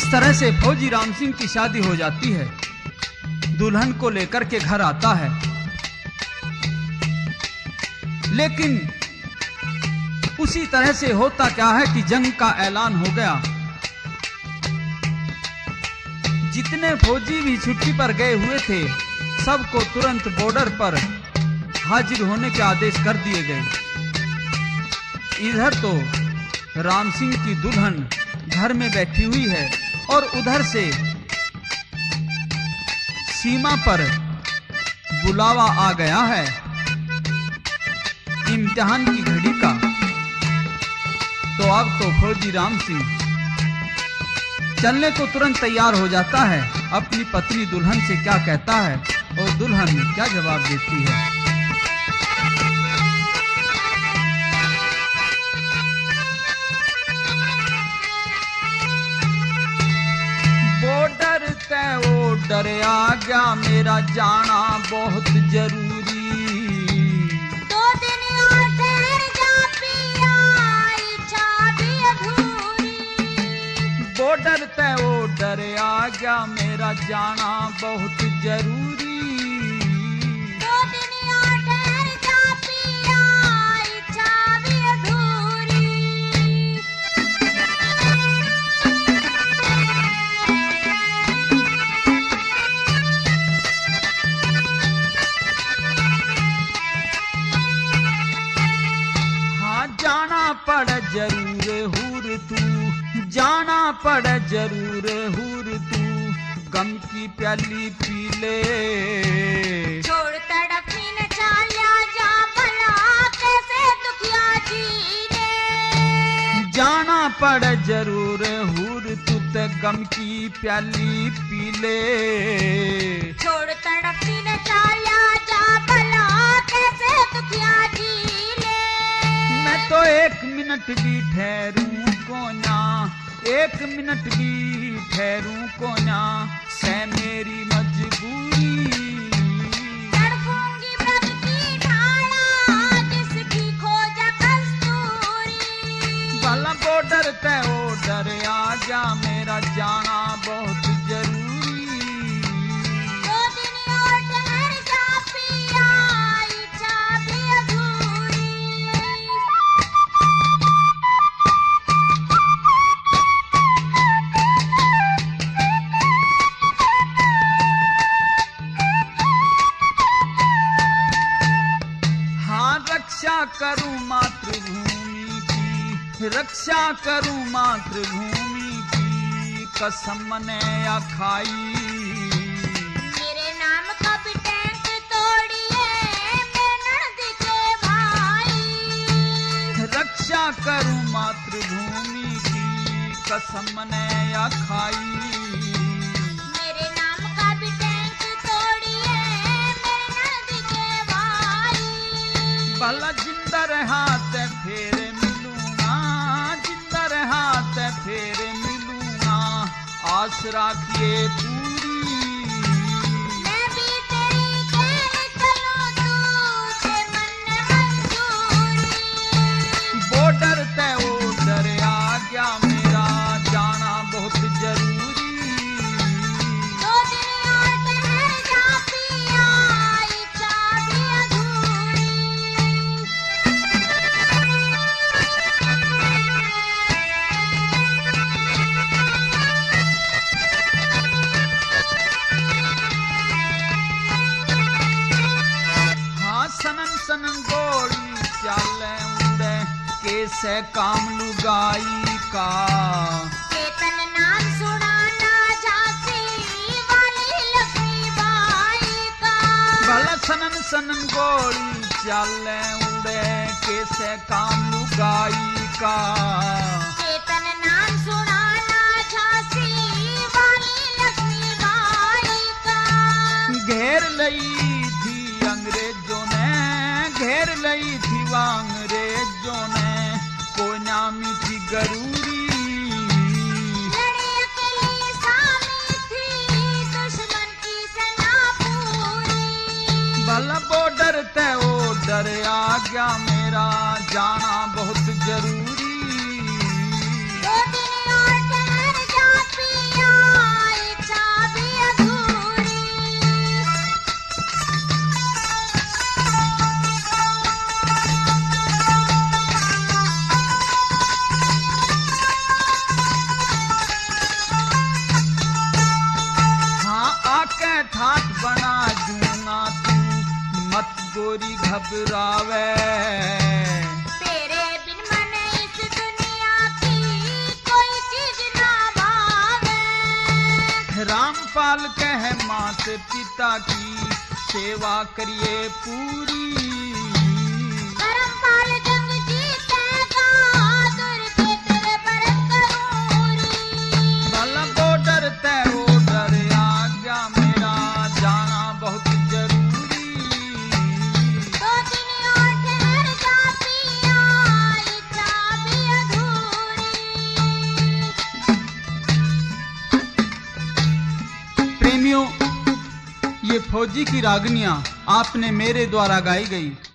इस तरह से फौजी राम सिंह की शादी हो जाती है। दुल्हन को लेकर के घर आता है, लेकिन उसी तरह से होता क्या है कि जंग का ऐलान हो गया। जितने फौजी भी छुट्टी पर गए हुए थे, सबको तुरंत बॉर्डर पर हाजिर होने के आदेश कर दिए गए। इधर तो राम सिंह की दुल्हन घर में बैठी हुई है और उधर से सीमा पर बुलावा आ गया है इम्तिहान की घड़ी का। तो अब तो फौजी राम सिंह चलने को तुरंत तैयार हो जाता है। अपनी पत्नी दुल्हन से क्या कहता है और दुल्हन क्या जवाब देती है। बॉर्डर तय ऑर्डर आ गया, मेरा जाना बहुत जरूरी। बॉर्डर तय ऑर्डर आ गया, मेरा जाना बहुत जरूरी। 2 दिन और ठहर जा पिया, इच्छा भी अधूरी। हाँ जाना पड़ जरूर हूर तू, जाना पड़ जरूर हूर तू, गम की प्याली पी ले। छोड़ तड़पी न चाल्या जा भला, कैसे दुखिया जीने। जाना पड़ जरूर हूर तू, ते गम की प्याली पी ले। छोड़ तड़पी न चाल्या जा भला, कैसे दुखिया जीने। मैं तो 1 मिनट भी ठहरूं को ना, 1 मिनट भी ठहरूं को ना, से मेरी मजबूरी। तड़पूंगी ब्रज की ढाला, जिसकी खोज कस्तूरी। भला बॉर्डर तय ऑर्डर आ गया, मेरा जाना बहुत जरूरी। 2 दिन और ठहर जा पिया, इच्छा भी अधूरी। रक्षा करूं मातृभूमि की, रक्षा करूं मातृभूमि की, कसम ने या खाई। मेरे नाम का भी टैंक तोड़िए, मैं ननद के भाई। रक्षा करूं मातृभूमि की, कसम ने या खाई। मेरे नाम का भी टैंक तोड़िए, मैं ननद के भाई। भला जिंदा रहा ते फिर मिलूंगा, जिंदा रहा ते फिर मिलूंगा, आस राखिए पूरी। मैं भी तेरी कहने चलूं, तुझे मन मंजूरी। बॉर्डर तय ऑर्डर आ गया, मेरा जाना बहुत जरूरी। 2 दिन और ठहर जा पिया, इच्छा भी अधूरी। हाँ सनन सनन गोली चाले उड़े, कैसे काम लुगाई का। केतन नाम सुनाना, झांसी वाली लक्ष्मीबाई का। भला सनन सनन गोली चाले उड़े, कैसे काम लुगाई का। केतन नाम सुनाना, झांसी वाली लक्ष्मीबाई का। घेर लई थी अंग्रेजों ने, घेर लई थी अंग्रेजों ने, कोई नामी थी गरूरी। लड़ी अकेली सामी थी, दुश्मन की सेना पूरी। भला बॉर्डर तय ऑर्डर आ गया, मेरा जाना बहुत जरूरी। 2 दिन और ठहर जा पिया, से पिता की सेवा करिए पूरी। धर्मपाल जंग जीतेगा, दुर्गे तेरे पर करूरी। भला बॉर्डर तय ऑर्डर आज्ञा मेरा जाना बहुत जरूरी। 2 दिन और ठहर जा पिया, इच्छा भी अधूरी। प्रेमियों, ये फौजी की रागनियां आपने मेरे द्वारा गाई गई